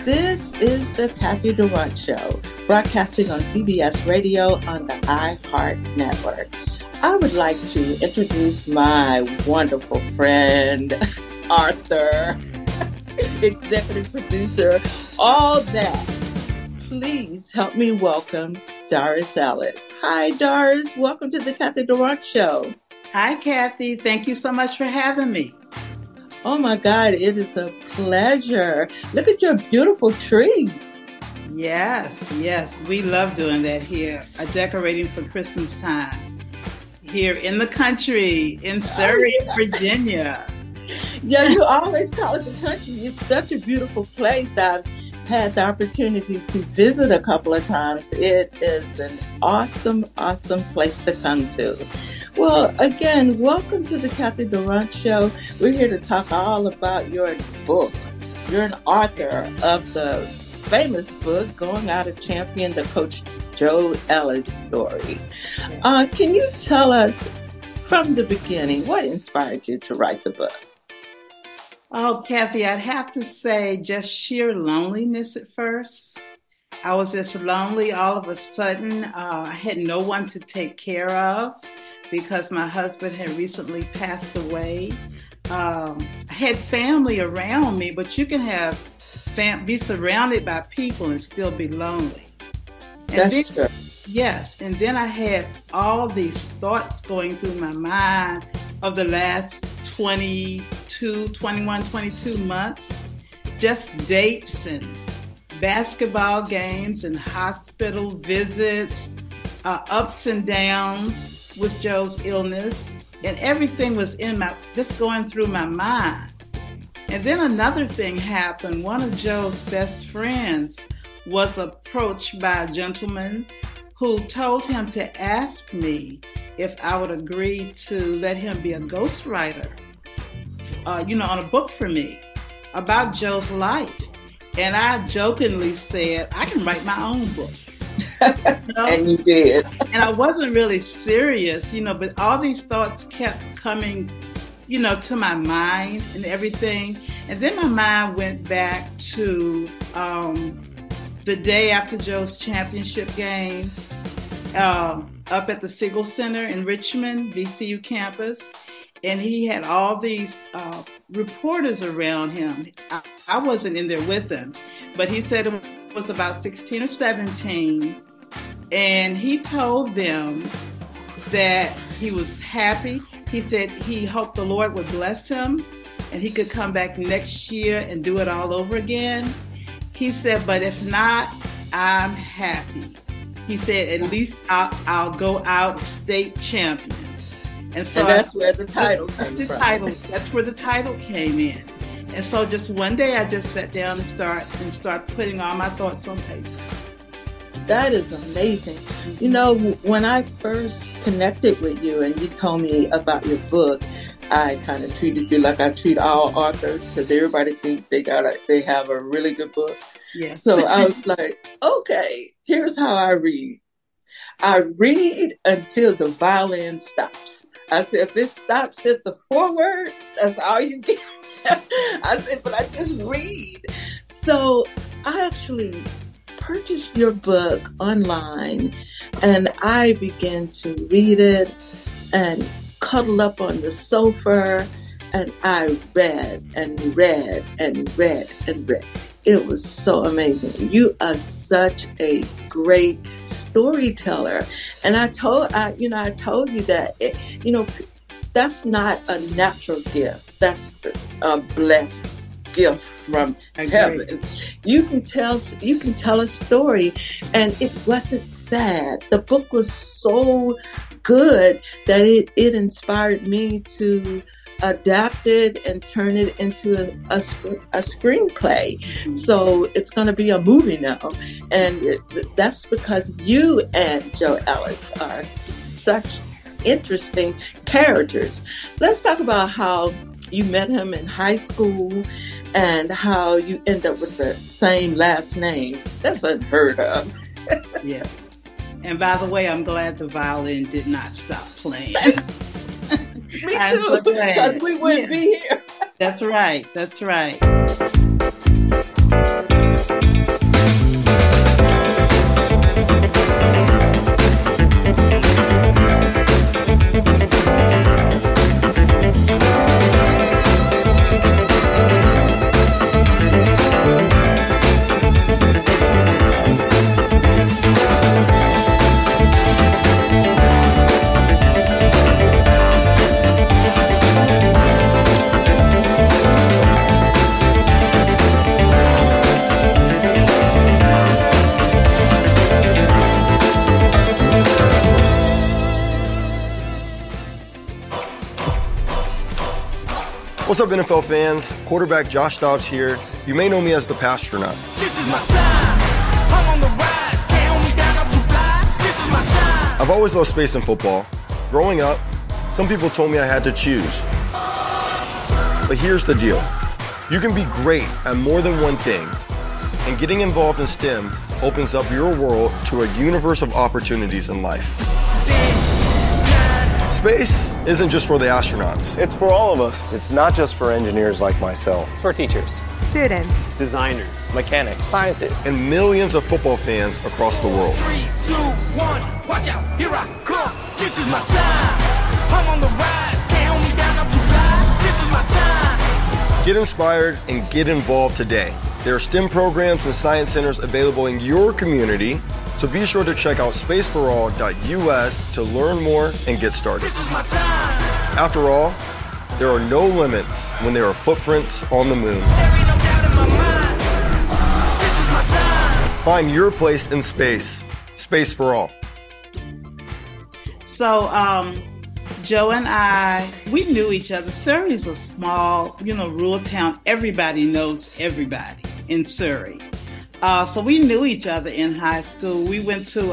This is the Kathy Durant Show, broadcasting on PBS Radio on the iHeart Network. I would like to introduce my wonderful friend, Arthur, executive producer, all that. Please help me welcome Doris Ellis. Hi, Doris. Welcome to the Kathy Durant Show. Hi, Kathy. Thank you so much for having me. Oh, my God. It is a pleasure. Look at your beautiful tree. Yes. We love doing that here. Decorating for Christmas time. Here in the country, in Surrey, Virginia. Yeah, you always call it the country. It's such a beautiful place. I've had the opportunity to visit a couple of times. It is an awesome place to come to. Well, again, welcome to the Kathy Durant Show. We're here to talk all about your book. You're an author of the famous book, Going Out a Champion, the Coach Joe Ellis story. Can you tell us from the beginning, what inspired you to write the book? Oh, Kathy, I'd have to say just sheer loneliness at first. I was just lonely all of a sudden. I had no one to take care of because my husband had recently passed away. I had family around me, but you can have be surrounded by people and still be lonely. That's true. Yes, and then I had all these thoughts going through my mind of the last 22 months, just dates and basketball games and hospital visits, ups and downs with Joe's illness, and everything was just going through my mind. And then another thing happened. One of Joe's best friends was approached by a gentleman who told him to ask me if I would agree to let him be a ghostwriter, on a book for me about Joe's life. And I jokingly said, I can write my own book. And you did. And I wasn't really serious, but all these thoughts kept coming, to my mind and everything. And then my mind went back to the day after Joe's championship game up at the Siegel Center in Richmond, VCU campus. And he had all these reporters around him. I wasn't in there with him, but he said it was about 16 or 17. And he told them that he was happy. He said he hoped the Lord would bless him and he could come back next year and do it all over again. He said, but if not, I'm happy. He said, at least I'll go out state champion. And so that's where the title came from. That's where the title came in. And so just one day I just sat down and start putting all my thoughts on paper. That is amazing. When I first connected with you and you told me about your book, I kind of treated you like I treat all authors because everybody thinks they have a really good book. Yeah. So I was like, okay, here's how I read. I read until the violin stops. I said, if it stops at the foreword, that's all you get. I said, but I just read. So I actually purchased your book online and I began to read it and cuddle up on the sofa and I read and read and read and read. It was so amazing. You are such a great storyteller. And I told you that, that's not a natural gift. That's a blessed gift from heaven. You can tell a story and it wasn't sad. The book was so good that it inspired me to adapt it and turn it into a screenplay. Mm-hmm. So it's going to be a movie now. And that's because you and Joe Ellis are such interesting characters. Let's talk about how you met him in high school and how you end up with the same last name. That's unheard of. Yeah. And by the way, I'm glad the violin did not stop playing. Me too, because we wouldn't be here. That's right. What's up, NFL fans? Quarterback Josh Dobbs here. You may know me as the Pastronaut. This is my time. I'm on the rise. Can't hold me down, I'm too fly. This is my time. I've always loved space and football. Growing up, some people told me I had to choose. But here's the deal. You can be great at more than one thing, and getting involved in STEM opens up your world to a universe of opportunities in life. Space isn't just for the astronauts. It's for all of us. It's not just for engineers like myself. It's for teachers, students, designers, mechanics, scientists, and millions of football fans across the world. 3, 2, 1, watch out, here I come. This is my time. I'm on the rise. Can't hold me down, I'm too fly. This is my time. Get inspired and get involved today. There are STEM programs and science centers available in your community, so be sure to check out spaceforall.us to learn more and get started. This is my time. After all, there are no limits when there are footprints on the moon. There ain't no doubt in my mind. This is my time. Find your place in space. Space for all. So, Joe and I, we knew each other. Surrey's a small, rural town. Everybody knows everybody in Surrey. So we knew each other in high school. We went to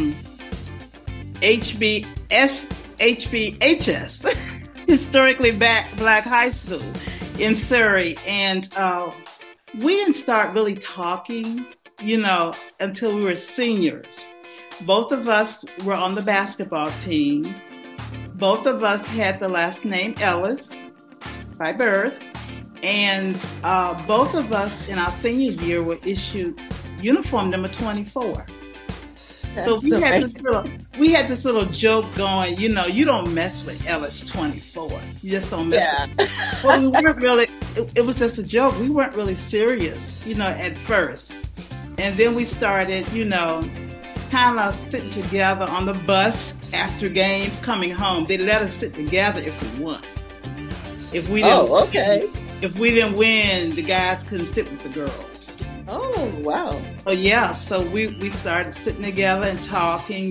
HBHS, Historically Black High School in Surrey. And we didn't start really talking, until we were seniors. Both of us were on the basketball team. Both of us had the last name Ellis by birth. And both of us in our senior year were issued uniform number 24. So we had this little joke going, you don't mess with Ellis 24. You just don't mess with it. Well, we weren't really, it was just a joke. We weren't really serious, at first. And then we started, kind of sitting together on the bus after games coming home. They let us sit together if we won. If we didn't If we didn't win, the guys couldn't sit with the girls. Oh, wow. Oh, yeah. So we started sitting together and talking,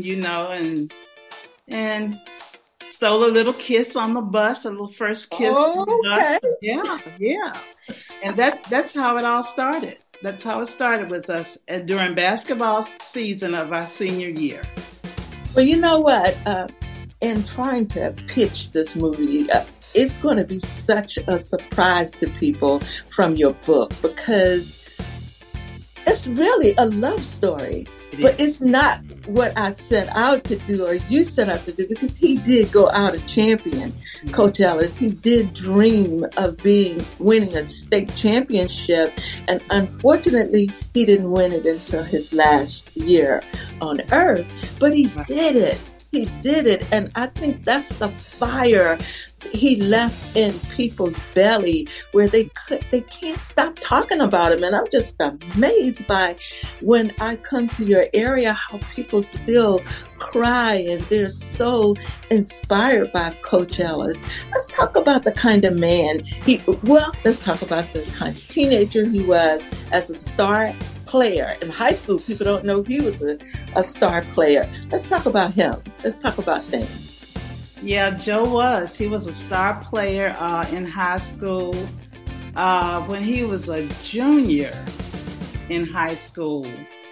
and stole a little kiss on the bus, a little first kiss on the bus. Yeah. And that's how it all started. That's how it started with us during basketball season of our senior year. Well, you know what? In trying to pitch this movie, it's going to be such a surprise to people from your book because it's really a love story. But it's not what I set out to do or you set out to do because he did go out a champion, Coach Ellis. He did dream of winning a state championship, and unfortunately, he didn't win it until his last year on earth. But he did it. He did it, and I think that's the fire he left in people's belly where they can't stop talking about him. And I'm just amazed by when I come to your area how people still cry and they're so inspired by Coach Ellis. Let's talk about the kind of man let's talk about the kind of teenager he was as a star player. In high school, people don't know he was a star player. Let's talk about him. Let's talk about things. Yeah, Joe was. He was a star player in high school. When he was a junior in high school,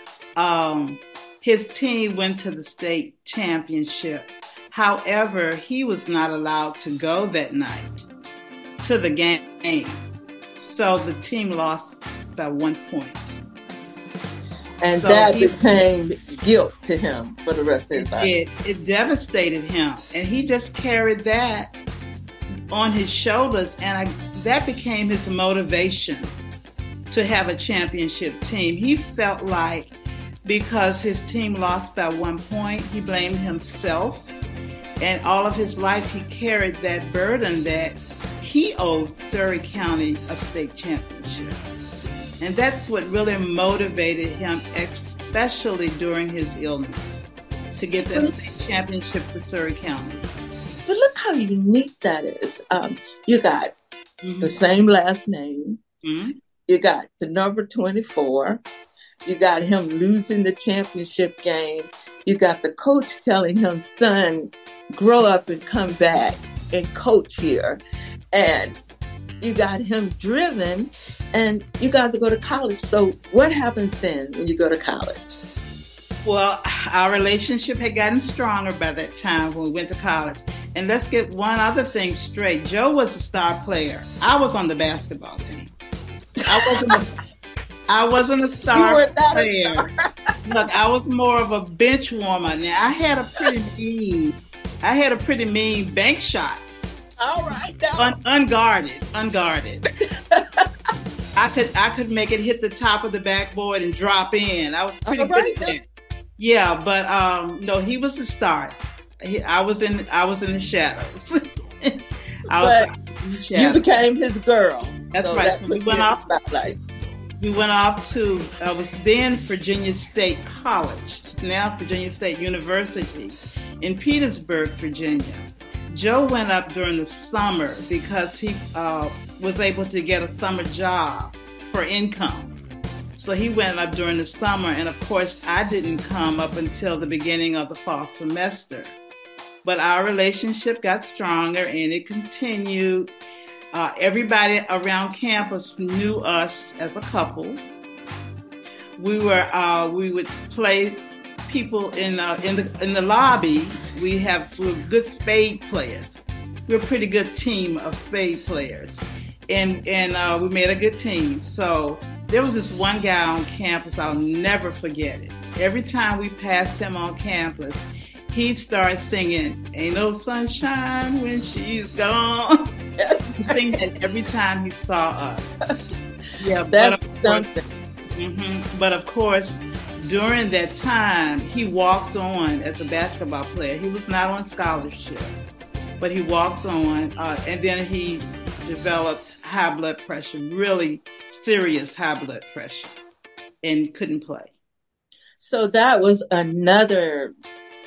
his team went to the state championship. However, he was not allowed to go that night to the game. So the team lost by 1 point. And so that became guilt to him for the rest of his life. It devastated him. And he just carried that on his shoulders. And that became his motivation to have a championship team. He felt like because his team lost by 1 point, he blamed himself. And all of his life, he carried that burden that he owed Surrey County a state championship. And that's what really motivated him, especially during his illness, to get that state championship for Surrey County. But look how unique that is. You got the same last name. Mm-hmm. You got the number 24. You got him losing the championship game. You got the coach telling him, son, grow up and come back and coach here. And you got him driven, and you got to go to college. So what happens then when you go to college? Well, our relationship had gotten stronger by that time when we went to college. And let's get one other thing straight. Joe was a star player. I was on the basketball team. I wasn't a star player. Look, I was more of a bench warmer. Now, I had a pretty mean bank shot. All right. Unguarded. I could make it hit the top of the backboard and drop in. I was pretty good at that. Yeah, but no, he was the star. I was in the shadows. You became his girl. That's so right. So we went off. We went off to. I was then Virginia State College, now Virginia State University, in Petersburg, Virginia. Joe went up during the summer because he was able to get a summer job for income. So he went up during the summer, and of course, I didn't come up until the beginning of the fall semester. But our relationship got stronger, and it continued. Everybody around campus knew us as a couple. We would play people in the lobby. We were good spade players. We're a pretty good team of spade players, and we made a good team. So there was this one guy on campus, I'll never forget it. Every time we passed him on campus, he'd start singing, "Ain't no sunshine when she's gone." He'd sing that every time he saw us. Yeah, that's something. But of course, during that time, he walked on as a basketball player. He was not on scholarship, but he walked on, and then he developed high blood pressure, really serious high blood pressure, and couldn't play. So that was another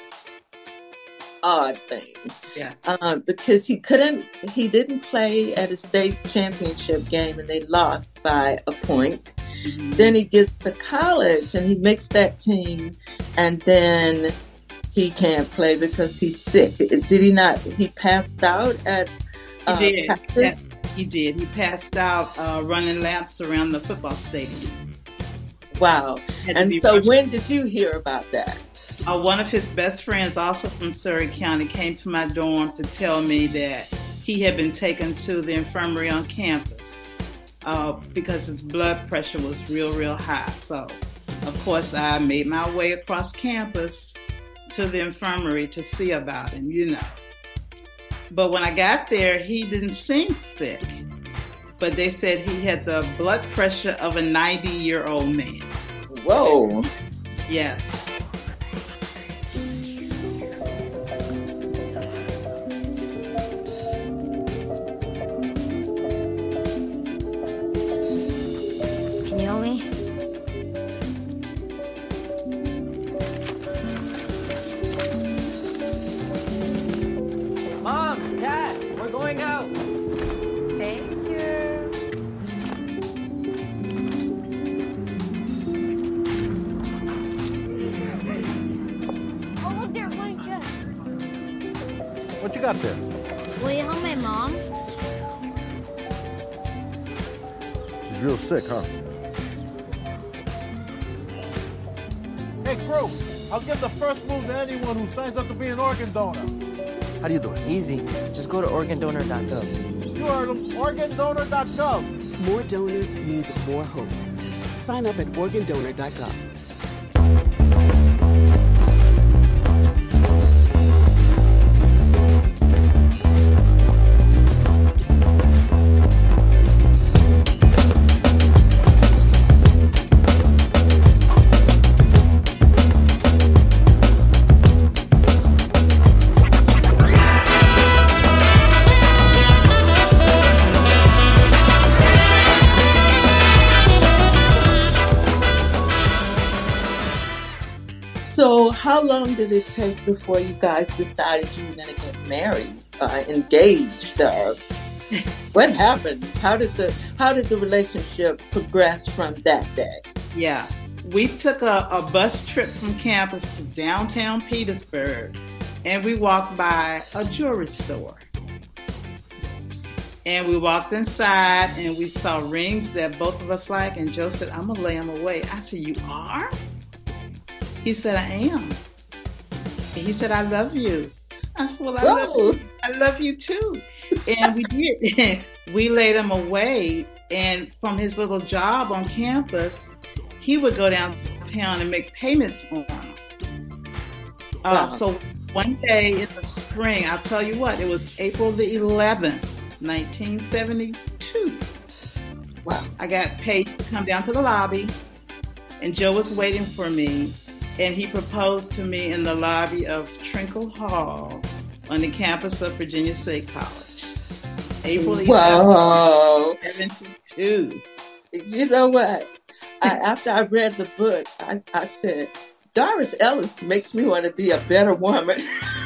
odd thing. Yes. Because he didn't play at a state championship game, and they lost by a point. Mm-hmm. Then he gets to college and he makes that team, and then he can't play because he's sick. Did he not? He passed out at practice? He did. He passed out running laps around the football stadium. Wow. And so when did you hear about that? One of his best friends, also from Surrey County, came to my dorm to tell me that he had been taken to the infirmary on campus because his blood pressure was real high. So, of course, I made my way across campus to the infirmary to see about him, But when I got there, he didn't seem sick. But they said he had the blood pressure of a 90-year-old man. Whoa. Yes. Can you help me? Mom, Dad, we're going out. Thank you. Oh, look there, flying chest. What you got there? Will you help my mom? She's real sick, huh? Hey, crew, I'll give the first move to anyone who signs up to be an organ donor. How do you do it? Easy. Just go to organdonor.gov. You heard them. Organdonor.gov. More donors means more hope. Sign up at organdonor.gov. So how long did it take before you guys decided you were going to get married, engaged? What happened? How did the relationship progress from that day? Yeah, we took a bus trip from campus to downtown Petersburg, and we walked by a jewelry store. And we walked inside and we saw rings that both of us like. And Joe said, I'm going to lay them away. I said, you are? He said, I am. And he said, I love you. I said, well, I love you too. And we did. We laid them away. And from his little job on campus, he would go downtown and make payments on them. So one day in the spring, I'll tell you what, it was April the 11th, 1972. Wow. I got paid to come down to the lobby, and Joe was waiting for me, and he proposed to me in the lobby of Trinkle Hall on the campus of Virginia State College. April 11th, 1972. You know what? After I read the book, I said, Doris Ellis makes me want to be a better woman.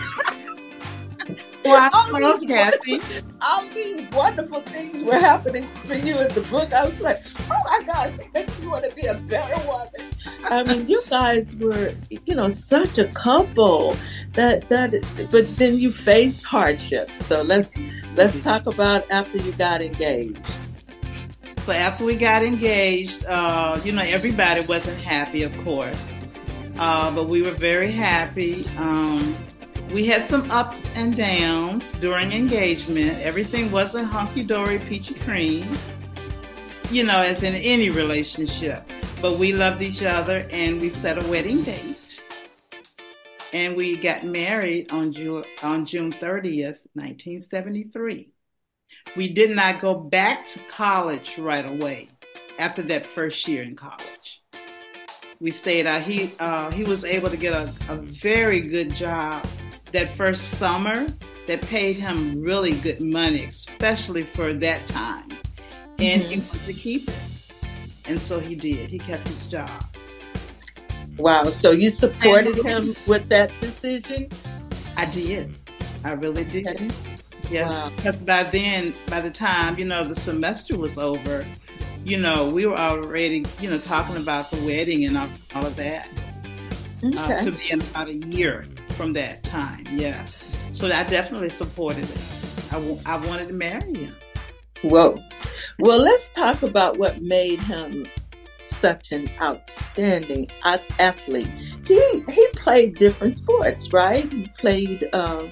Well, Kathy. All these wonderful things were happening for you in the book. I was like, oh my gosh, it makes me want to be a better woman. I mean, you guys were, such a couple but then you faced hardships. So let's talk about after you got engaged. So after we got engaged, everybody wasn't happy, of course, but we were very happy. We had some ups and downs during engagement. Everything wasn't hunky-dory, peachy cream, as in any relationship. But we loved each other, and we set a wedding date. And we got married on June 30th, 1973. We did not go back to college right away after that first year in college. We stayed out. He was able to get a very good job that first summer that paid him really good money, especially for that time. And he wanted to keep it. And so he did. He kept his job. Wow. So you supported him with that decision? I did. I really did. Okay. Yeah. Wow. Because by the time, the semester was over, we were already, talking about the wedding and all of that. Okay. To be in about a year from that time, yes. So I definitely supported it. I wanted to marry him. Whoa. Well, let's talk about what made him such an outstanding athlete. He played different sports, right? He played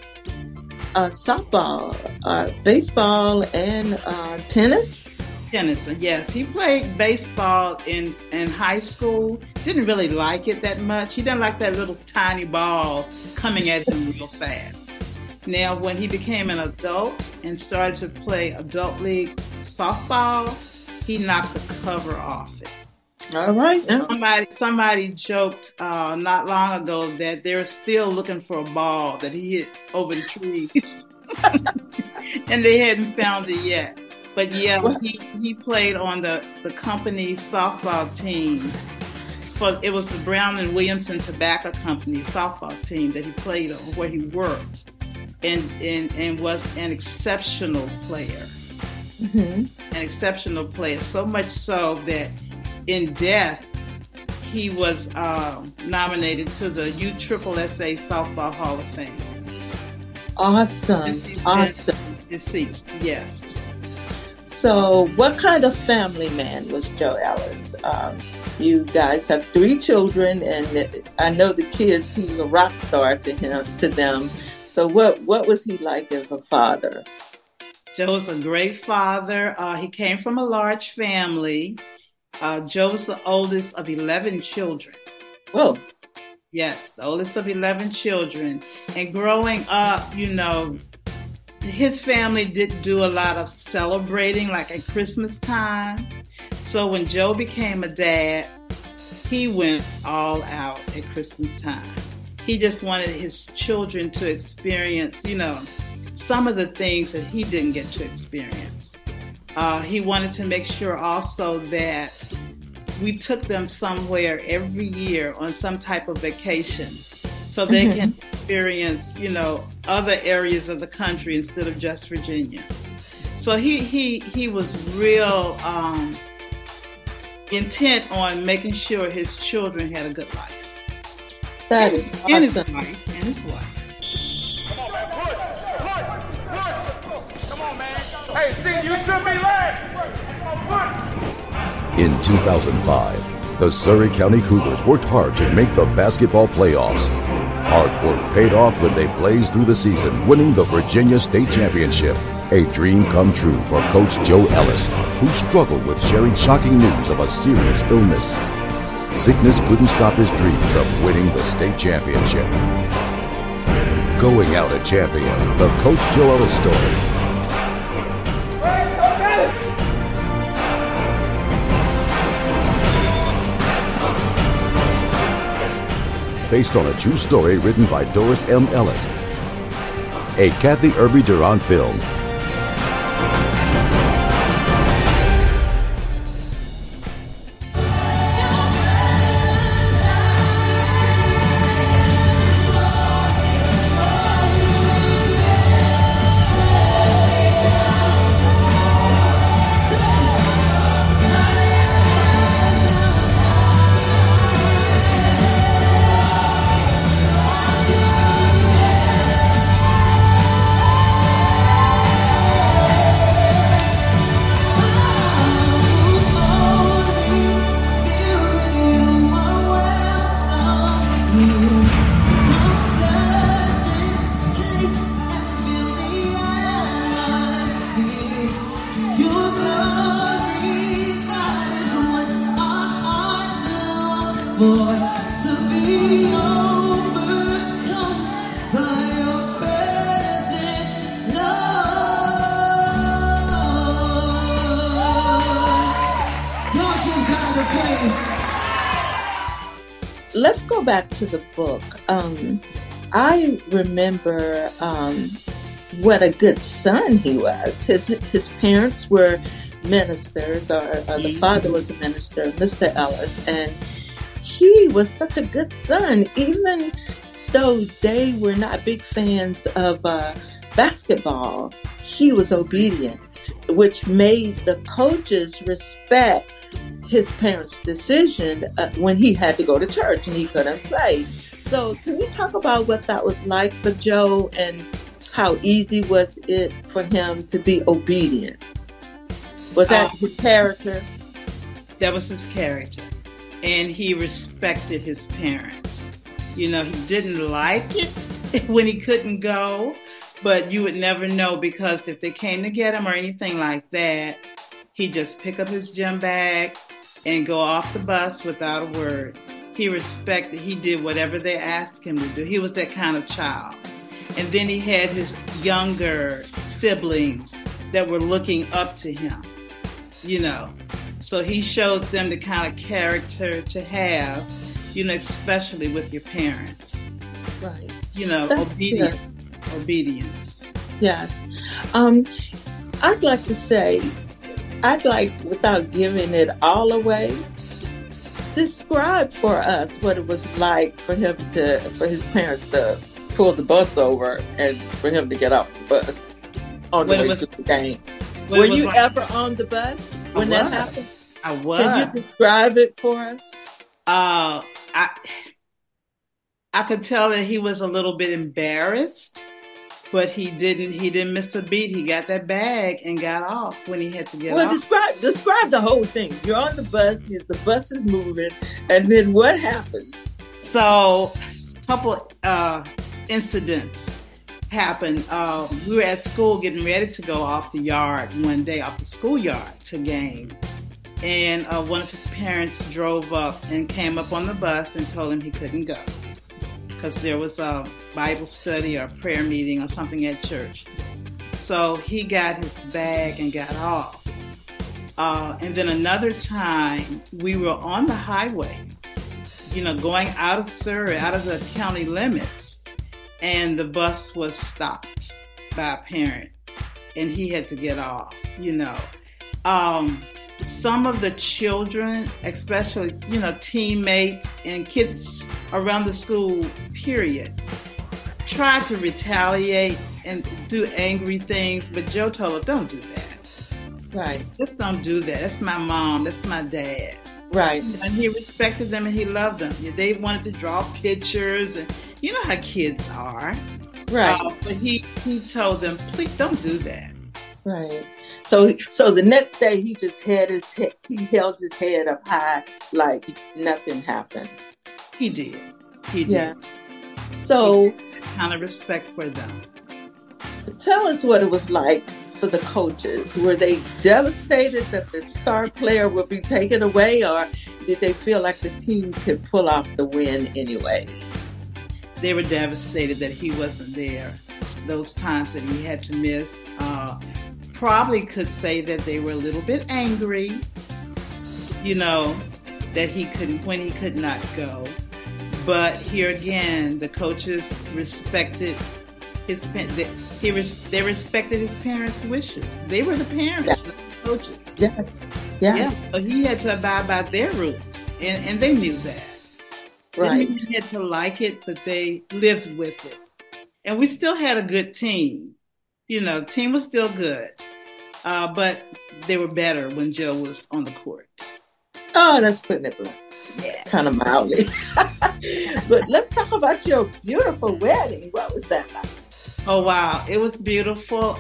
softball, baseball, and tennis. Tennis, yes. He played baseball in high school. Didn't really like it that much. He didn't like that little tiny ball coming at him real fast. Now, when he became an adult and started to play adult league softball, he knocked the cover off it. All right. Somebody joked not long ago that they're still looking for a ball that he hit over the trees. And they hadn't found it yet. But yeah, he played on the company softball team. It was the Brown and Williamson Tobacco Company softball team that he played on, where he worked, and was an exceptional player. Mm-hmm. An exceptional player, so much so that in death he was nominated to the USSSA Softball Hall of Fame. Awesome. Deceased, yes. So to kind of family man was Joe Ellis? You guys have 3 children, and I know the kids, he was a rock star to them. So what was he like as a father? Joe was a great father. He came from a large family. Joe was the oldest of 11 children. Whoa. Yes, the oldest of 11 children. And growing up, his family didn't do a lot of celebrating, like at Christmas time. So when Joe became a dad, he went all out at Christmas time. He just wanted his children to experience, some of the things that he didn't get to experience. He wanted to make sure also that we took them somewhere every year on some type of vacation so they can experience, other areas of the country instead of just Virginia. So he was real intent on making sure his children had a good life. That is awesome. And his wife. Come on, man. Push. Come on, man. Hey, see, you should be last. In 2005, the Surrey County Cougars worked hard to make the basketball playoffs. Hard work paid off when they blazed through the season, winning the Virginia State Championship. A dream come true for Coach Joe Ellis, who struggled with sharing shocking news of a serious illness. Sickness couldn't stop his dreams of winning the state championship. Going out a champion, the Coach Joe Ellis story. Based on a true story written by Doris M. Ellis. A Kathy Irby Duran film. Let's go back to the book. I remember what a good son he was. His parents were ministers, or the father was a minister, Mr. Ellis, and he was such a good son, even though they were not big fans of basketball. He was obedient, which made the coaches respect his parents' decision when he had to go to church and he couldn't play. So can you talk about what that was like for Joe and how easy was it for him to be obedient? Was that his character? That was his character. And he respected his parents. You know, he didn't like it when he couldn't go, but you would never know, because if they came to get him or anything like that, he'd just pick up his gym bag and go off the bus without a word. He did whatever they asked him to do. He was that kind of child. And then he had his younger siblings that were looking up to him, you know. So he showed them the kind of character to have, you know, especially with your parents. Right. You know, obedience. Yes. I'd like to say, without giving it all away, describe for us what it was like for his parents to pull the bus over and for him to get off the bus on the way to the game. Were you ever on the bus when that happened? I was. Can you describe it for us? I could tell that he was a little bit embarrassed, but he didn't miss a beat. He got that bag and got off when he had to get off. Describe the whole thing. You're on the bus, the bus is moving, and then what happens? So, a couple incidents happened. We were at school getting ready to go off the yard one day, off the schoolyard to game. And one of his parents drove up and came up on the bus and told him he couldn't go because there was a Bible study or prayer meeting or something at church. So he got his bag and got off. And then another time we were on the highway, you know, going out of Surrey, out of the county limits, and the bus was stopped by a parent and he had to get off, you know. Some of the children, especially, you know, teammates and kids around the school, period, tried to retaliate and do angry things, but Joe told her, don't do that. Right. Just don't do that. That's my mom. That's my dad. Right. And he respected them and he loved them. They wanted to draw pictures and you know how kids are. Right. But he told them, please don't do that. Right. So the next day he just held his head up high like nothing happened. He did. Yeah. So kind of respect for them. Tell us what it was like for the coaches. Were they devastated that the star player would be taken away, or did they feel like the team could pull off the win anyways? They were devastated that he wasn't there. Those times that he had to miss. Probably could say that they were a little bit angry, that he could not go. But here again, the coaches respected they respected his parents' wishes. They were the parents, not the coaches. Yes. Yeah, so he had to abide by their rules, and they knew that. Right. They had to like it, but they lived with it. And we still had a good team. Team was still good. But they were better when Joe was on the court. Oh, that's putting it kind of mildly. But let's talk about your beautiful wedding. What was that like? Oh, wow. It was beautiful.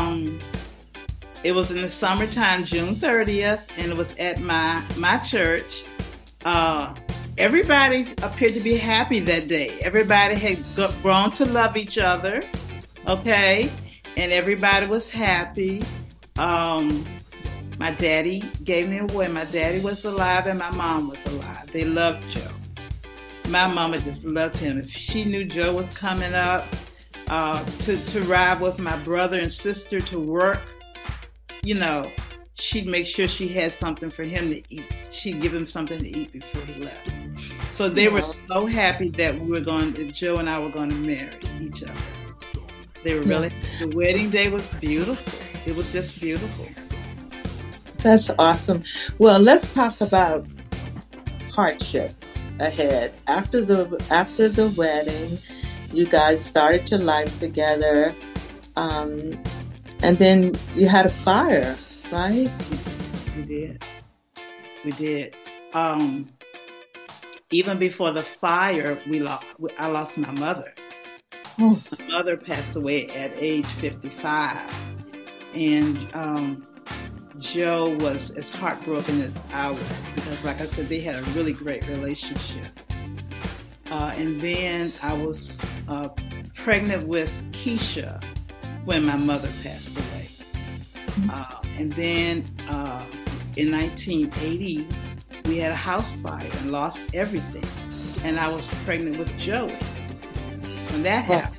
It was in the summertime, June 30th, and it was at my church. Everybody appeared to be happy that day. Everybody had grown to love each other, okay? And everybody was happy. My daddy gave me away. My daddy was alive and my mom was alive. They loved Joe. My mama just loved him. If she knew Joe was coming up to ride with my brother and sister to work, she'd make sure she had something for him to eat. She'd give him something to eat before he left. So they were so happy that Joe and I were going to marry each other. They were really, the wedding day was beautiful. It was just beautiful. That's awesome. Well, let's talk about hardships ahead. After the wedding, you guys started your life together, and then you had a fire, right? We did. Even before the fire, I lost my mother. My mother passed away at age 55, and Joe was as heartbroken as I was because, like I said, they had a really great relationship. And then I was pregnant with Keisha when my mother passed away. And then in 1980, we had a house fire and lost everything. And I was pregnant with Joey when that happened.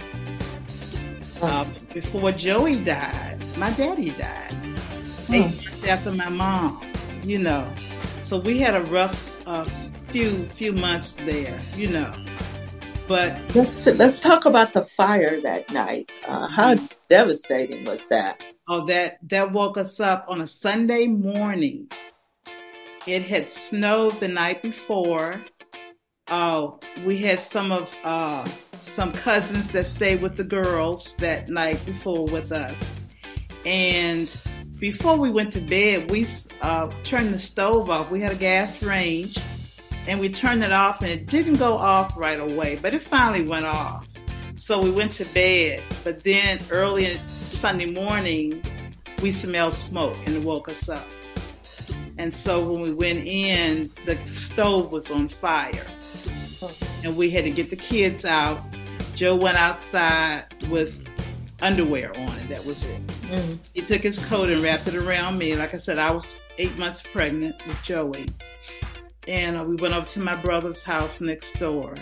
Before Joey died, my daddy died. 8 months after my mom, So we had a rough few months there, But let's talk about the fire that night. How devastating was that? Oh, that woke us up on a Sunday morning. It had snowed the night before. We had some cousins that stayed with the girls that night before with us. And before we went to bed, we turned the stove off. We had a gas range, and we turned it off, and it didn't go off right away, but it finally went off. So we went to bed, but then early Sunday morning, we smelled smoke, and it woke us up. And so when we went in, the stove was on fire, and we had to get the kids out. Joe went outside with underwear on, and that was it. Mm-hmm. He took his coat and wrapped it around me. Like I said, I was 8 months pregnant with Joey. And we went over to my brother's house next door.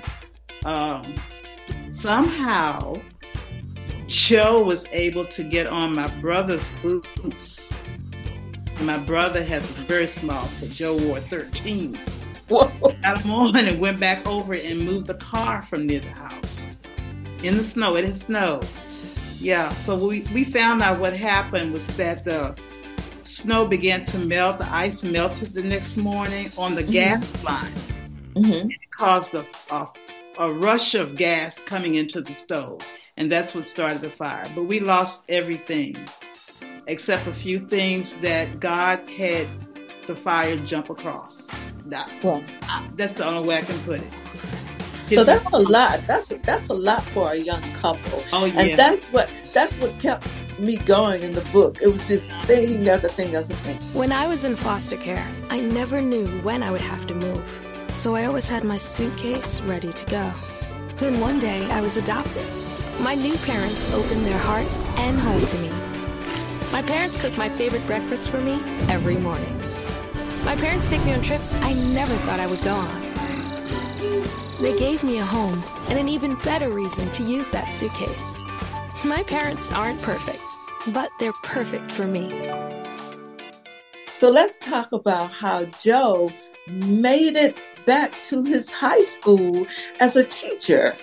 Somehow, Joe was able to get on my brother's boots. My brother has a very small foot. Joe wore 13. Whoa. Got him on and went back over and moved the car from near the house. In the snow. It had snowed. Yeah, so we found out what happened was that the snow began to melt. The ice melted the next morning on the gas line. Mm-hmm. It caused a rush of gas coming into the stove, and that's what started the fire. But we lost everything except a few things that God had the fire jump across. That's the only way I can put it. So that's a lot. That's a lot for a young couple. Oh yeah. And that's what kept me going in the book. It was just thing after thing after thing. When I was in foster care, I never knew when I would have to move. So I always had my suitcase ready to go. Then one day I was adopted. My new parents opened their hearts and home to me. My parents cook my favorite breakfast for me every morning. My parents take me on trips I never thought I would go on. They gave me a home and an even better reason to use that suitcase. My parents aren't perfect, but they're perfect for me. So let's talk about how Joe made it back to his high school as a teacher.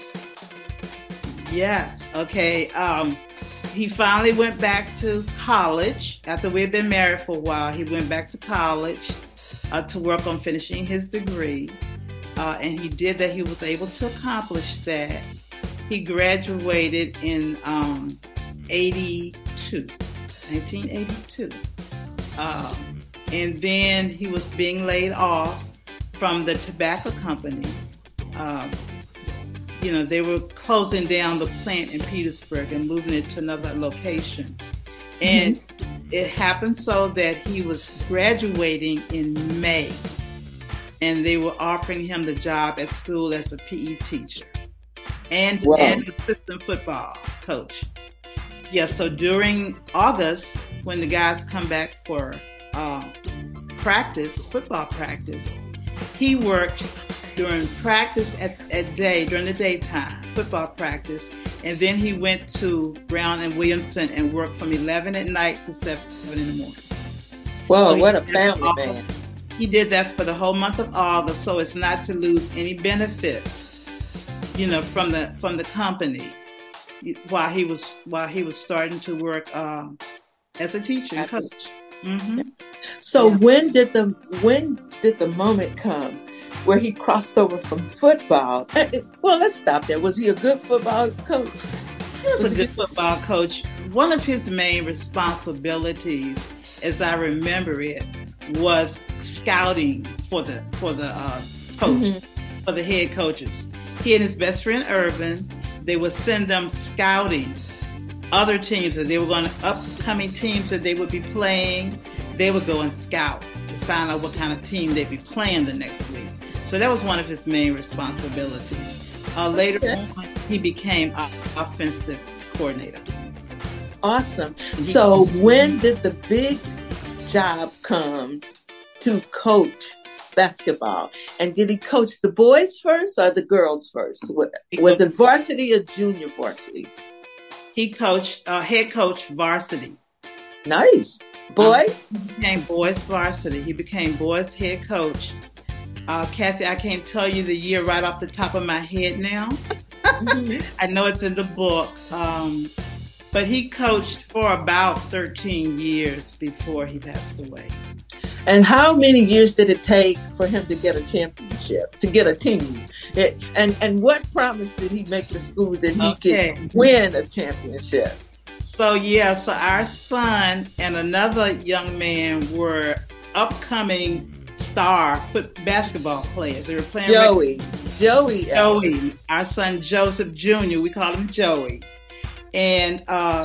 Yes. Okay. He finally went back to college after we had been married for a while. He went back to college to work on finishing his degree. And he did that. He was able to accomplish that. He graduated in 1982. And then he was being laid off from the tobacco company. They were closing down the plant in Petersburg and moving it to another location. And it happened so that he was graduating in May. And they were offering him the job at school as a PE teacher and assistant football coach. Yeah, so during August, when the guys come back for football practice, he worked during practice during the daytime, football practice, and then he went to Brown and Williamson and worked from 11 at night to 7 in the morning. Whoa, what a family man. He did that for the whole month of August, so it's not to lose any benefits, from the company while he was starting to work as a teacher and coach. Mm-hmm. So when did the moment come where he crossed over from football? Well, let's stop there. Was he a good football coach? He was a good football coach. One of his main responsibilities, as I remember it, was scouting for the coach, for the head coaches. He and his best friend Irvin, they would send them scouting other teams that they were going to, upcoming teams that they would be playing. They would go and scout to find out what kind of team they'd be playing the next week. So that was one of his main responsibilities. Later on, he became an offensive coordinator. Awesome. So when did the big job come to coach basketball? And did he coach the boys first or the girls first? Was it varsity or junior varsity? He coached head coach varsity. Nice. Boys? He became boys varsity. He became boys head coach. Kathy, I can't tell you the year right off the top of my head now. I know it's in the book. But he coached for about 13 years before he passed away. And how many years did it take for him to get a championship, to get a team? And what promise did he make the school that he could win a championship? So our son and another young man were upcoming star basketball players. They were playing Joey. Our son Joseph Jr., we call him Joey. And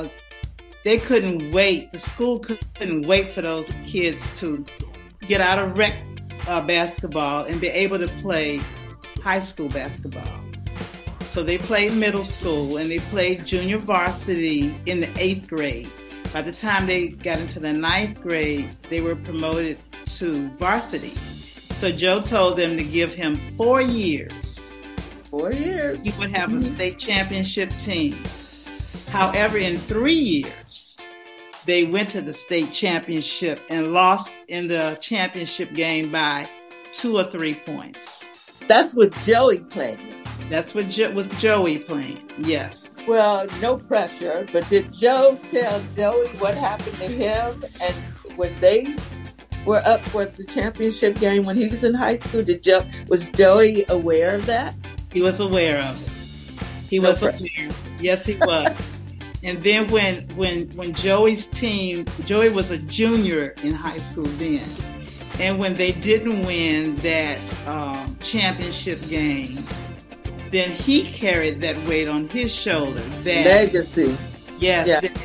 they couldn't wait. The school couldn't wait for those kids to get out of rec basketball and be able to play high school basketball. So they played middle school and they played junior varsity in the 8th grade. By the time they got into the 9th grade, they were promoted to varsity. So Joe told them to give him 4 years. 4 years. He would have a state championship team. However, in 3 years, they went to the state championship and lost in the championship game by 2 or 3 points. That's with Joey playing. That's with Joey playing, yes. Well, no pressure, but did Joe tell Joey what happened to him? And when they were up for the championship game when he was in high school, was Joey aware of that? He was aware of it. He was aware. Yes, he was. And then when Joey's team, Joey was a junior in high school then, and when they didn't win that championship game, then he carried that weight on his shoulder. That legacy. Yes. Yeah.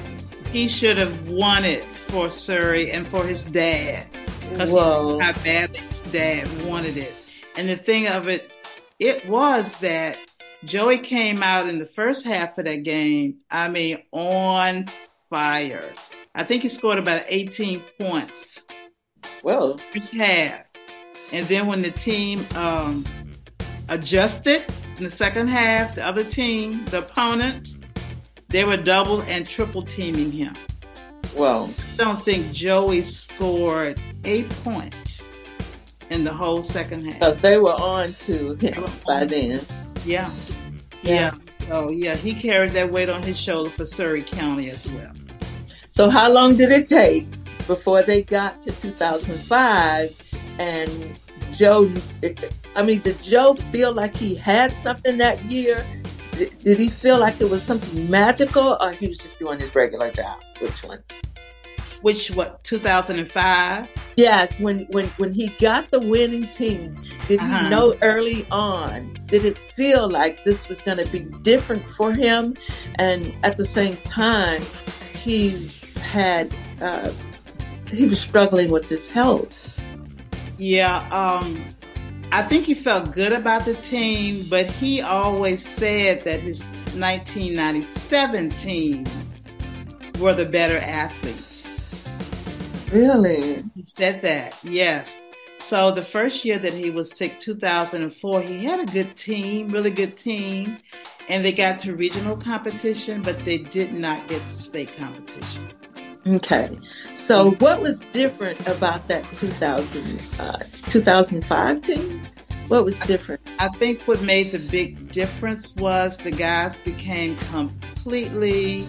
He should have won it for Surrey and for his dad. Because how badly his dad wanted it. And the thing of it was that Joey came out in the first half of that game, on fire. I think he scored about 18 points. Well, first half. And then when the team adjusted in the second half, the other team, the opponent, they were double and triple teaming him. Well, I don't think Joey scored a point in the whole second half. Because they were on to him by then. Yeah. So, he carried that weight on his shoulder for Surrey County as well. So how long did it take before they got to 2005 and Joe, did Joe feel like he had something that year? Did he feel like it was something magical, or he was just doing his regular job? Which one? 2005? Yes, when he got the winning team, did he know early on, did it feel like this was going to be different for him? And at the same time, he was struggling with his health. Yeah, I think he felt good about the team, but he always said that his 1997 team were the better athletes. Really? He said that, yes. So the first year that he was sick, 2004, he had a good team, really good team, and they got to regional competition, but they did not get to state competition. Okay. So what was different about that 2005 team? What was different? I think what made the big difference was the guys became completely,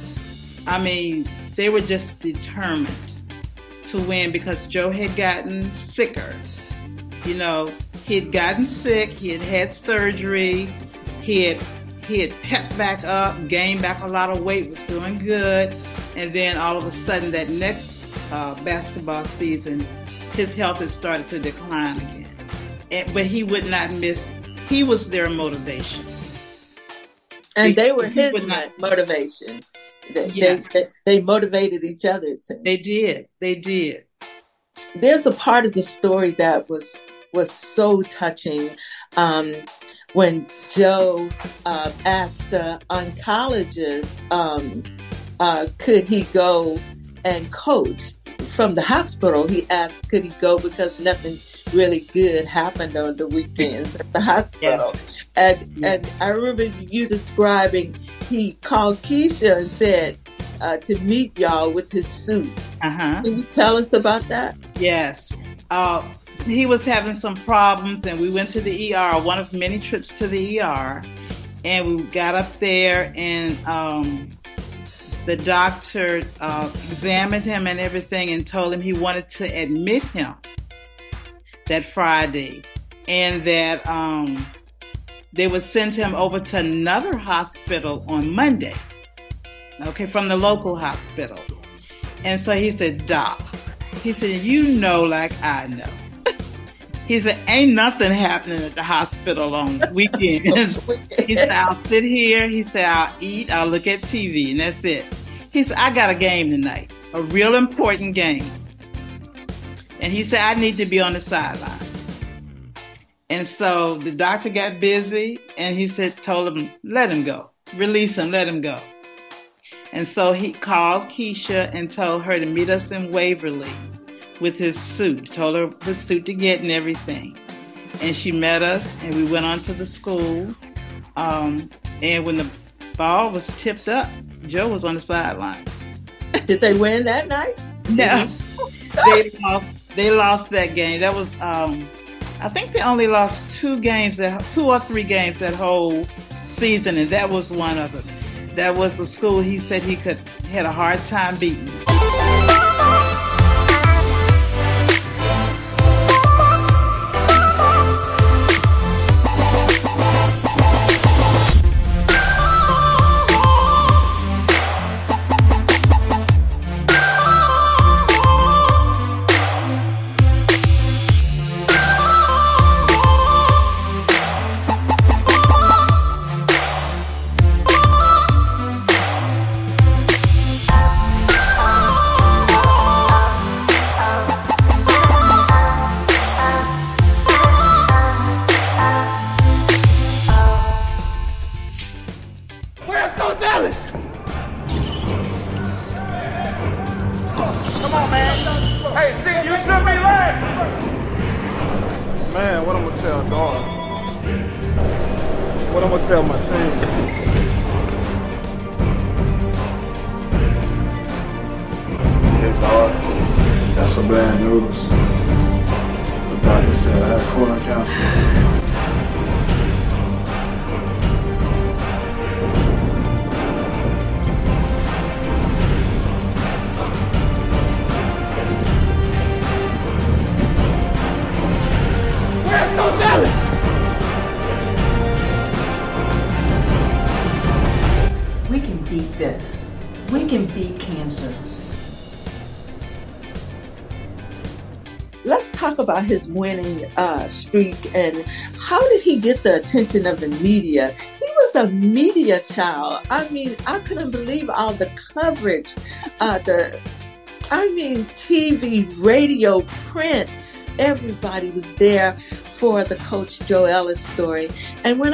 they were just determined to win because Joe had gotten sicker. He had gotten sick, he had had surgery, he had pepped back up, gained back a lot of weight, was doing good. And then all of a sudden that next basketball season, his health had started to decline again. But he would not miss, he was their motivation. And they were his motivation. They motivated each other, it seems. They did. There's a part of the story that was so touching. When Joe asked the oncologist, could he go and coach from the hospital? He asked, could he go because nothing really good happened on the weekends at the hospital. Yeah. And I remember you describing, he called Keisha and said to meet y'all with his suit. Can you tell us about that? Yes. He was having some problems and we went to the ER, one of many trips to the ER. And we got up there and the doctor examined him and everything and told him he wanted to admit him that Friday and that they would send him over to another hospital on Monday, from the local hospital. And so he said, Doc, he said, like I know. He said, ain't nothing happening at the hospital on weekends. He said, I'll sit here. He said, I'll eat. I'll look at TV, and that's it. He said, I got a game tonight, a real important game. And he said, I need to be on the sideline. And so the doctor got busy, and he told him, let him go. Release him, let him go. And so he called Keisha and told her to meet us in Waverly with his suit, told her his suit to get and everything. And she met us and we went on to the school. And when the ball was tipped up, Joe was on the sideline. Did they win that night? No. They lost that game. That was, I think they only lost 2 or 3 games that whole season. And that was one of them. That was a school he said he had a hard time beating. hard. What I'm gonna tell my team? It's hard. Got some bad news. The doctor said I had colon cancer. Where's Coach Ellis? We can beat this. We can beat cancer. Let's talk about his winning streak and how did he get the attention of the media? He was a media child. I mean, I couldn't believe all the coverage, TV, radio, print. Everybody was there for the Coach Joe Ellis story. And when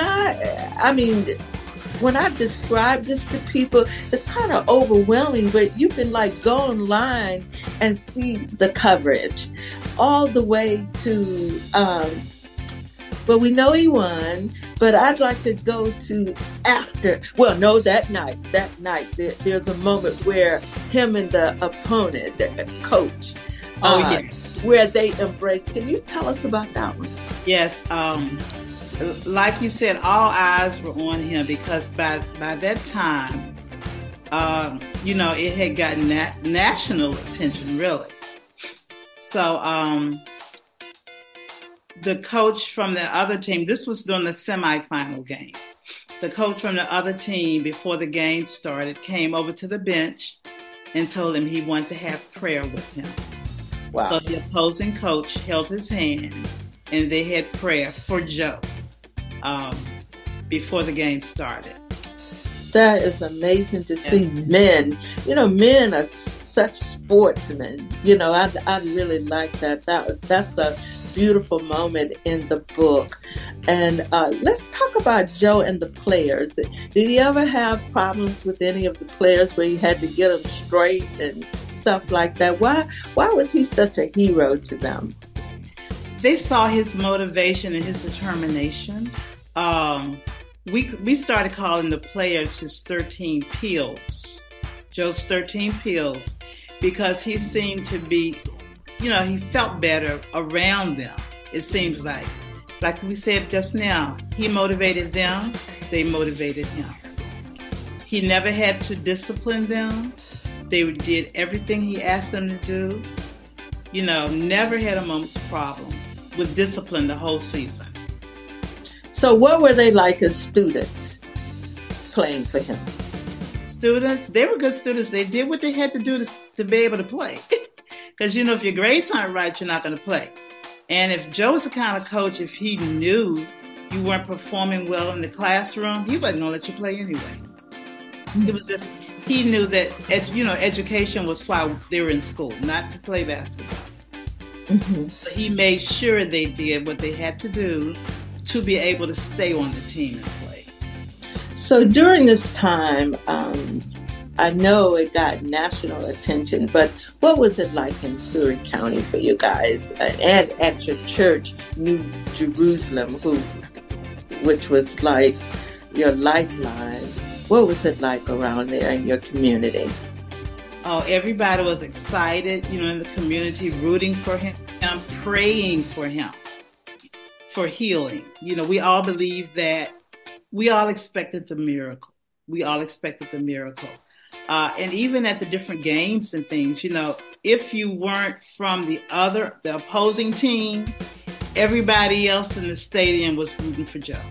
I describe this to people, it's kind of overwhelming, but you can like go online and see the coverage all the way to, well, we know he won, but I'd like to go to after, well, no, that night, there's a moment where him and the opponent, the coach, where they embraced. Can you tell us about that one? Yes. Like you said, all eyes were on him because by that time, it had gotten national attention, really. So the coach from the other team, this was during the semifinal game. The coach from the other team, before the game started, came over to the bench and told him he wanted to have prayer with him. Wow. So the opposing coach held his hand and they had prayer for Joe. Before the game started. That is amazing to see men. Men are such sportsmen. I really like that. That's a beautiful moment in the book. And let's talk about Joe and the players. Did he ever have problems with any of the players where he had to get them straight and stuff like that? Why was he such a hero to them? They saw his motivation and his determination. We started calling the players his 13 pills, Joe's 13 pills, because he seemed to be, he felt better around them. It seems like we said just now, he motivated them, they motivated him. He never had to discipline them. They did everything he asked them to do. Never had a moment's problem with discipline the whole season. So what were they like as students playing for him? Students, they were good students. They did what they had to do to be able to play. Because, if your grades aren't right, you're not going to play. And if Joe was the kind of coach, if he knew you weren't performing well in the classroom, he wasn't going to let you play anyway. It was just, he knew that, education was why they were in school, not to play basketball. Mm-hmm. So he made sure they did what they had to do to be able to stay on the team and play. So during this time, I know it got national attention, but what was it like in Surry County for you guys and at your church, New Jerusalem, which was like your lifeline? What was it like around there in your community? Oh, everybody was excited, in the community, rooting for him, praying for him. For healing. We all believe that we all expected the miracle. And even at the different games and things, if you weren't from the opposing team, everybody else in the stadium was rooting for Joe.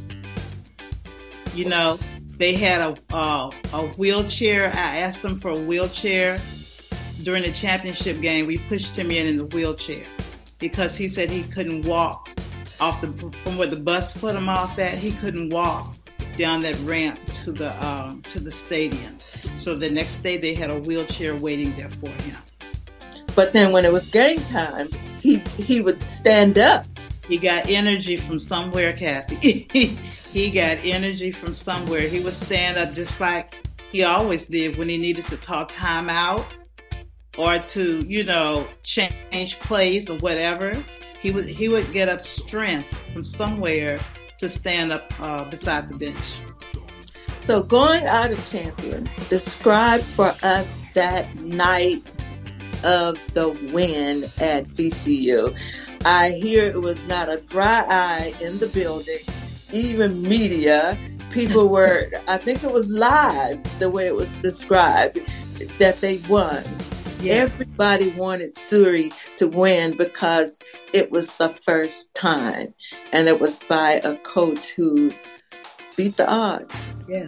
They had a wheelchair. I asked them for a wheelchair during the championship game. We pushed him in the wheelchair because he said he couldn't walk from where the bus put him off at. He couldn't walk down that ramp to the stadium. So the next day they had a wheelchair waiting there for him. But then when it was game time, he would stand up. He got energy from somewhere, Kathy. He got energy from somewhere. He would stand up just like he always did when he needed to call timeout or to, change plays or whatever. he would get up strength from somewhere to stand up beside the bench. So going out of champion, describe for us that night of the win at VCU. I hear it was not a dry eye in the building, even media. People were, I think it was live, the way it was described, that they won. Yeah. Everybody wanted Surrey to win because it was the first time. And it was by a coach who beat the odds. Yes.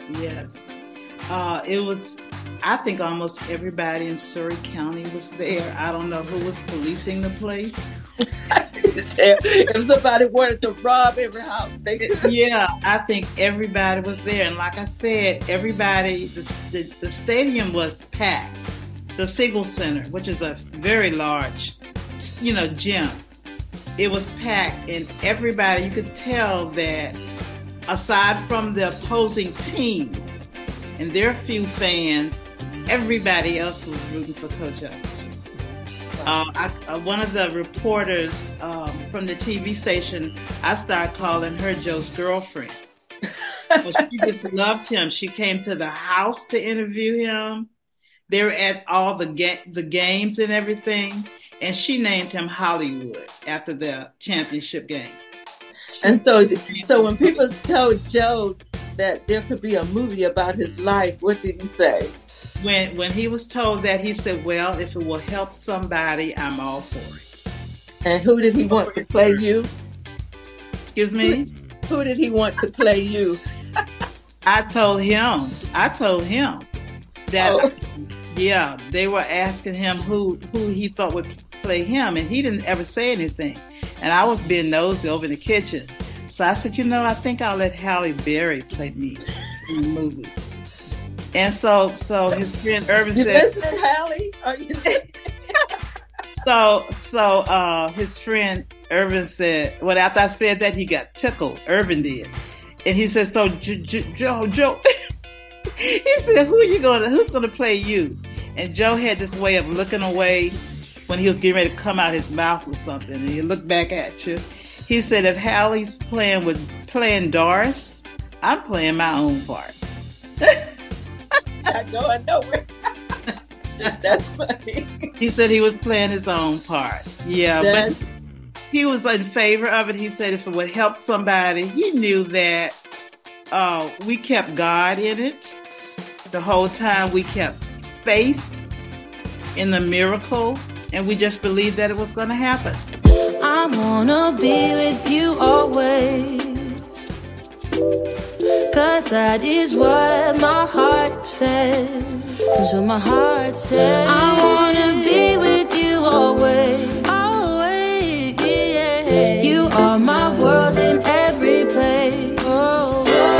It was, I think almost everybody in Surrey County was there. I don't know who was policing the place. If somebody wanted to rob every house, they could. Yeah, I think everybody was there. And like I said, everybody, the stadium was packed. The Siegel Center, which is a very large, gym, it was packed. And everybody, you could tell that aside from the opposing team and their few fans, everybody else was rooting for Coach Ellis. One of the reporters from the TV station, I started calling her Joe's girlfriend. She just loved him. She came to the house to interview him. They were at all the games and everything, and she named him Hollywood after the championship game. And so when people told Joe that there could be a movie about his life, what did he say? When he was told that, he said, well, if it will help somebody, I'm all for it. And who did he want to play you? Excuse me? Who did he want to play you? I told him that, yeah, they were asking him who he thought would play him, and he didn't ever say anything. And I was being nosy over in the kitchen. So I said, I think I'll let Halle Berry play me in the movie. And so his friend Irvin said... You listening, Halle? Are you listening? So his friend Irvin said, well, after I said that, he got tickled. Irvin did. And he said, so Joe... He said, who's going to play you? And Joe had this way of looking away when he was getting ready to come out his mouth with something. And he looked back at you. He said, if Halle's playing Doris, I'm playing my own part. Not going nowhere. That's funny. He said he was playing his own part. Yeah, but he was in favor of it. He said if it would help somebody, he knew that we kept God in it. The whole time we kept faith in the miracle, and we just believed that it was going to happen. I wanna be with you always, 'cause that is what my heart says. That's what my heart says. I wanna be with you always, always, yeah. You are my world in every place. Oh,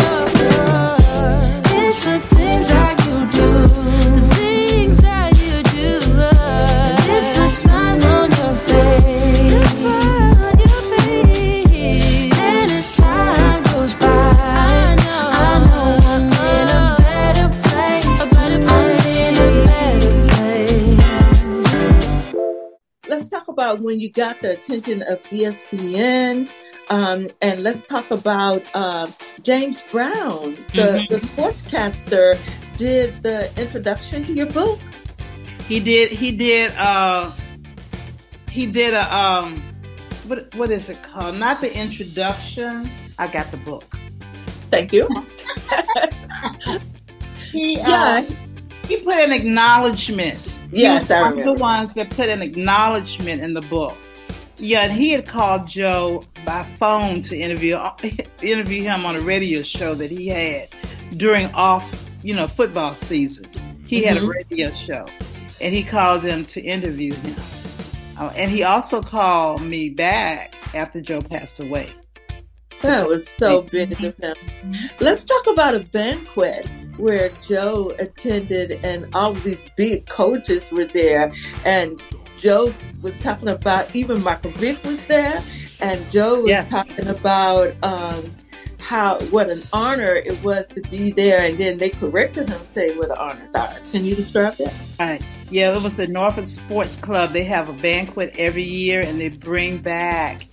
it's the things that you do, the things that you do. It's a smile on your face, smile on your face. And as time goes by, I know I'm in a better place. I'm in a better place. Let's talk about when you got the attention of ESPN. And let's talk about James Brown, the sportscaster, did the introduction to your book. He did a what is it called? Not the introduction. I got the book. Thank you. He put an acknowledgement. Yes, I remember. He was one of the ones that put an acknowledgement in the book. Yeah, and he had called Joe by phone to interview him on a radio show that he had during football season. He had a radio show, and he called them to interview him. And he also called me back after Joe passed away. That was so big of him. Let's talk about a banquet where Joe attended, and all of these big coaches were there, and Joe was talking about, even Michael Vick was there, and Joe was talking about what an honor it was to be there, and then they corrected him saying what the honors are. Can you describe that? Right. Yeah, it was the Norfolk Sports Club. They have a banquet every year, and they bring back,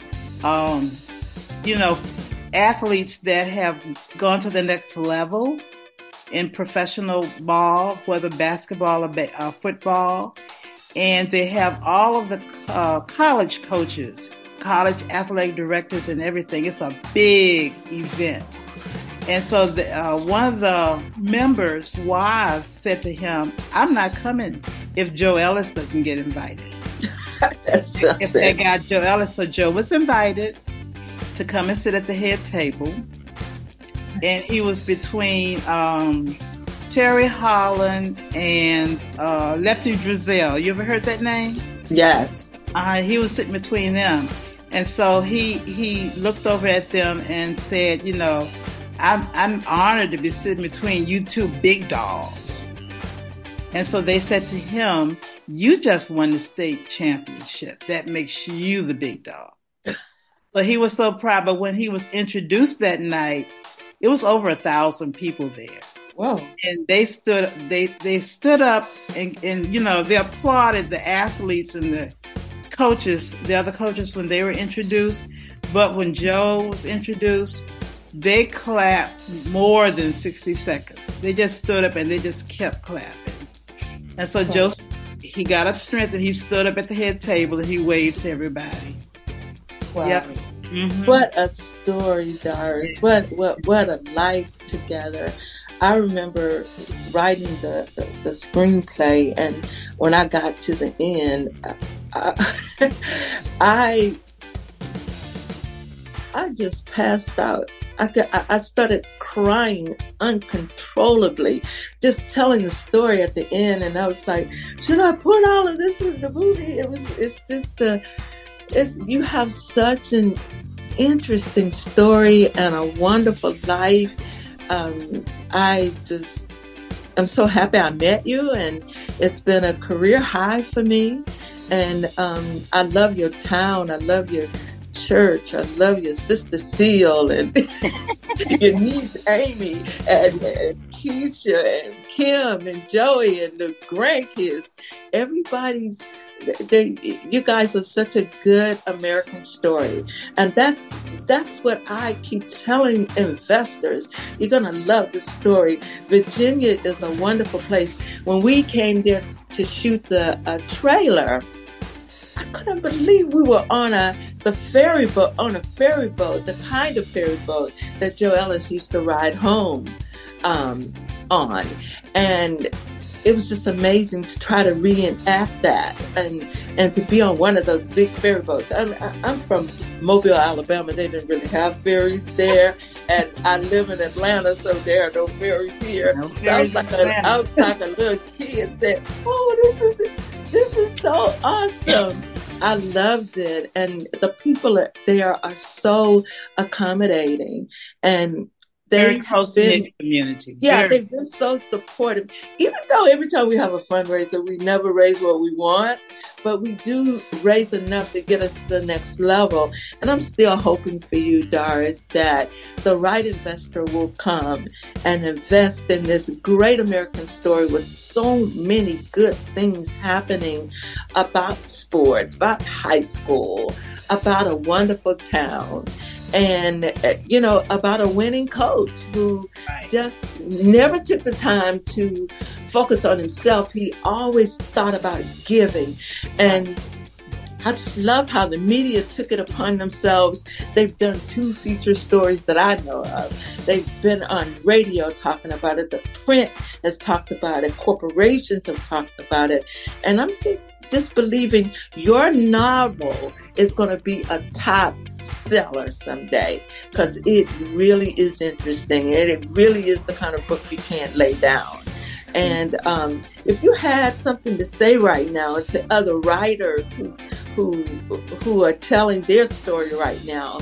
athletes that have gone to the next level in professional ball, whether basketball or football. And they have all of the college coaches, college athletic directors and everything. It's a big event. And so one of the members' wives said to him, I'm not coming if Joe Ellis doesn't get invited. If they got Joe Ellis. So Joe was invited to come and sit at the head table. And he was between Terry Holland and Lefty Driesell. You ever heard that name? Yes. He was sitting between them. And so he looked over at them and said, I'm honored to be sitting between you two big dogs. And so they said to him, you just won the state championship. That makes you the big dog. So he was so proud. But when he was introduced that night, it was over 1,000 people there. Whoa. And they stood up and they applauded the athletes and the other coaches when they were introduced. But when Joe was introduced, they clapped more than 60 seconds. They just stood up and they just kept clapping. And so Joe, he got up strength and he stood up at the head table and he waved to everybody. Wow. Yep. Mm-hmm. What a story, Doris. What a life together. I remember writing the screenplay, and when I got to the end, I just passed out. I started crying uncontrollably, just telling the story at the end, and I was like, should I put all of this in the movie? You have such an interesting story and a wonderful life. I'm so happy I met you, and it's been a career high for me. And I love your town. I love your church. I love your sister Seal and your niece Amy and Keisha and Kim and Joey and the grandkids. You guys are such a good American story. And that's what I keep telling investors. You're going to love the story. Virginia is a wonderful place. When we came there to shoot the trailer, I couldn't believe we were on the ferry boat, the kind of ferry boat that Joe Ellis used to ride home on. And it was just amazing to try to reenact that and to be on one of those big ferry boats. I'm from Mobile, Alabama. They didn't really have ferries there. And I live in Atlanta, so there are no ferries here. No ferries. So I was like a little kid saying, oh, this is so awesome. I loved it. And the people there are so accommodating. And very close-knit community. Yeah, they've been so supportive. Even though every time we have a fundraiser, we never raise what we want, but we do raise enough to get us to the next level. And I'm still hoping for you, Doris, that the right investor will come and invest in this great American story with so many good things happening about sports, about high school, about a wonderful town. And, about a winning coach who just never took the time to focus on himself. He always thought about giving. And I just love how the media took it upon themselves. They've done 2 feature stories that I know of. They've been on radio talking about it. The print has talked about it. Corporations have talked about it. And I'm just believing your novel is going to be a top seller someday, because it really is interesting and it really is the kind of book you can't lay down. And if you had something to say right now to other writers who are telling their story right now,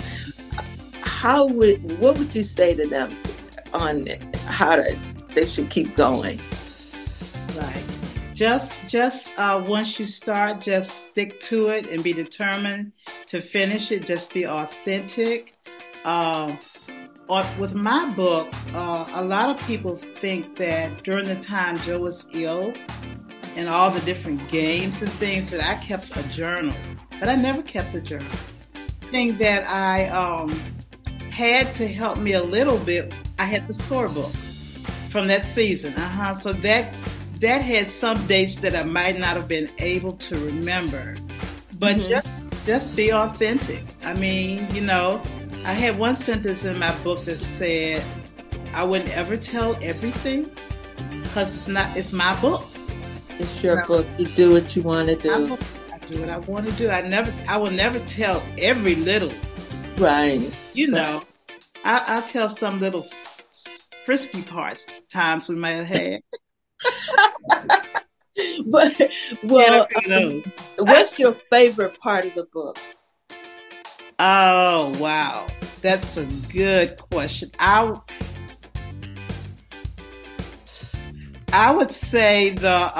what would you say to them on how they should keep going? Right. Just once you start, just stick to it and be determined to finish it. Just be authentic. with my book, a lot of people think that during the time Joe was ill and all the different games and things that I kept a journal, but I never kept a journal. The thing that I had to help me a little bit, I had the scorebook from that season. So that had some dates that I might not have been able to remember, but just be authentic. I mean, I had one sentence in my book that said, I wouldn't ever tell everything because it's my book. It's your book. You do what you want to do. I do what I want to do. I will never tell every little. Right. I'll tell some little frisky parts times we might have had. But, what's your favorite part of the book? Oh, wow. That's a good question. I would say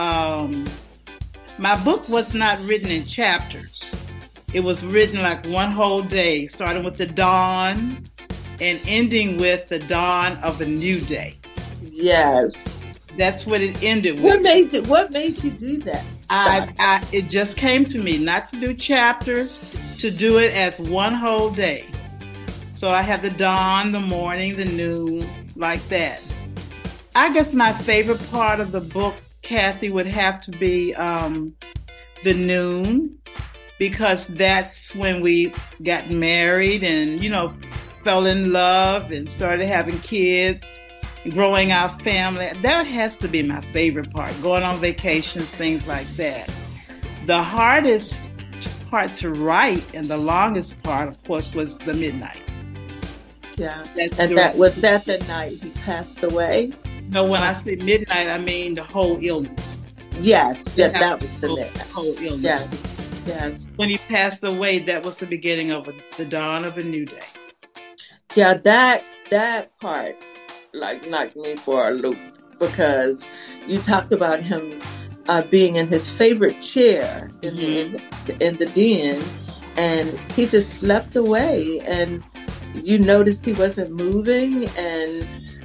my book was not written in chapters. It was written like one whole day, starting with the dawn and ending with the dawn of a new day. Yes. That's what it ended with. What made you do that? It just came to me not to do chapters, to do it as one whole day. So I have the dawn, the morning, the noon, like that. I guess my favorite part of the book, Kathy, would have to be the noon, because that's when we got married and, fell in love and started having kids. Growing our family, that has to be my favorite part. Going on vacations, things like that. The hardest part to write and the longest part, of course, was the midnight. Yeah, was that the night he passed away? No, when I say midnight, I mean the whole illness. Yes, that was the whole illness. Yes. When he passed away, that was the beginning of the dawn of a new day. Yeah, that part knocked me for a loop, because you talked about him being in his favorite chair in the den, and he just slept away, and you noticed he wasn't moving, and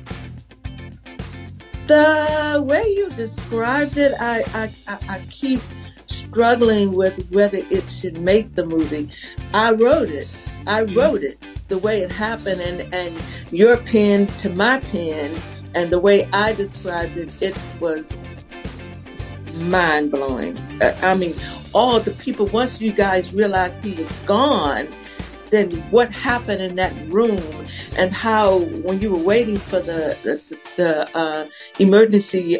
the way you described it, I keep struggling with whether it should make the movie. I wrote it the way it happened, and your pen to my pen, and the way I described it, it was mind-blowing. I mean, all the people, once you guys realized he was gone, then what happened in that room, and how when you were waiting for the emergency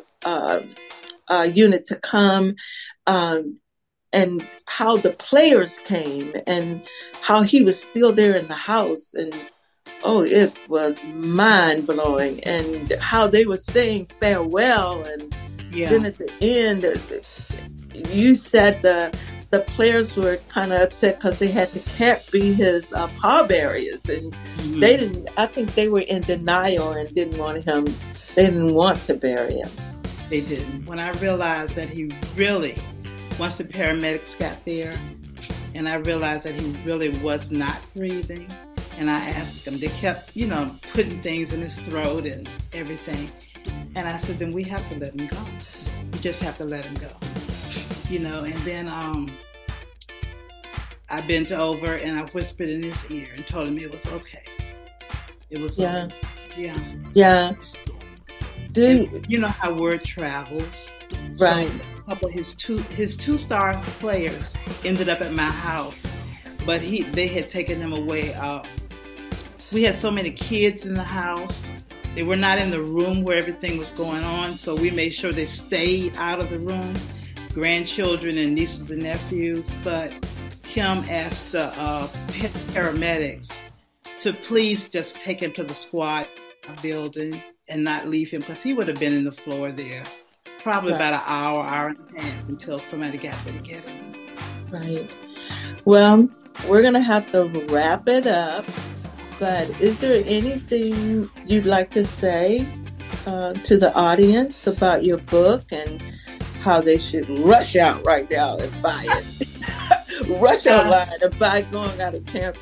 unit to come, and how the players came, and how he was still there in the house, and it was mind-blowing, and how they were saying farewell, and then at the end, you said the players were kind of upset because they can't be his pallbearers, and they didn't. I think they were in denial and didn't want to bury him. They didn't. When I realized that he really, once the paramedics got there, and I realized that he really was not breathing, and I asked them, they kept, putting things in his throat and everything. And I said, then we have to let him go. We just have to let him go. And then I bent over and I whispered in his ear and told him it was okay. It was okay. Yeah. You know how word travels. Right. So a couple of his two star players ended up at my house, but they had taken him away. We had so many kids in the house. They were not in the room where everything was going on, so we made sure they stayed out of the room. Grandchildren and nieces and nephews, but Kim asked the paramedics to please just take him to the squad building and not leave him, because he would have been in the floor there probably about an hour and a half until somebody got there to get him. Right. Well, we're going to have to wrap it up, but is there anything you'd like to say to the audience about your book and how they should rush out right now and buy it? Rush out line and buy Going Out of Champions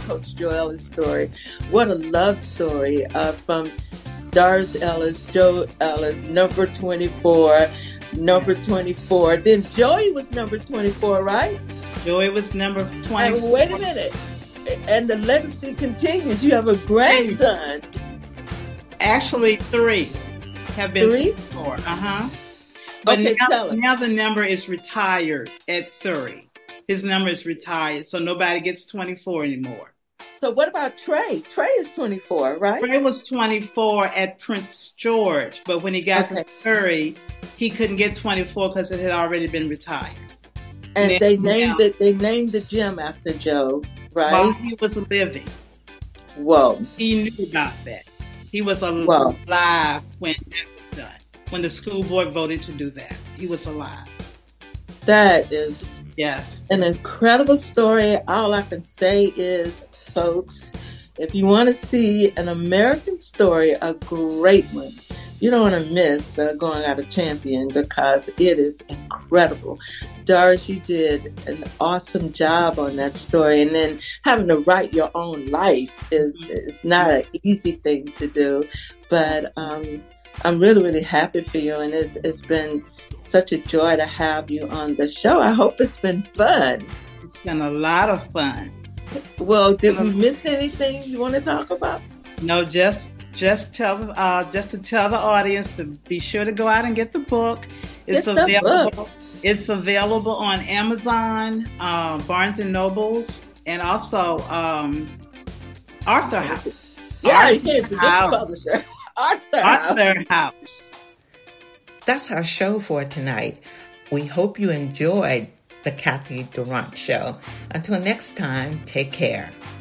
Coach Joe Ellis story. What a love story from Doris Ellis, Joe Ellis, number 24. Then Joey was number 24, right? Joey was number 24. And wait a minute. And the legacy continues. You have a grandson. Actually, 3 have been 24. But okay, now the number is retired at Surrey. His number is retired, so nobody gets 24 anymore. So what about Trey? Trey is 24, right? Trey was 24 at Prince George, but when he got to Surrey, he couldn't get 24 because it had already been retired. And they named the gym after Joe, right? While he was living. Whoa. He knew about that. He was alive when that was done. When the school board voted to do that. He was alive. That is an incredible story. All I can say is, folks, if you want to see an American story, a great one, you don't want to miss Going Out a Champion, because it is incredible. Doris, you did an awesome job on that story. And then having to write your own life is not an easy thing to do. But I'm really, really happy for you. And it's been such a joy to have you on the show. I hope it's been fun. It's been a lot of fun. Well, did we miss anything you want to talk about? No, just to tell the audience to be sure to go out and get the book. It's available. It's available on Amazon, Barnes and Nobles, and also Arthur House. Yeah, you can't forget the publisher. Arthur House. That's our show for tonight. We hope you enjoyed the Kathy Durant Show. Until next time, take care.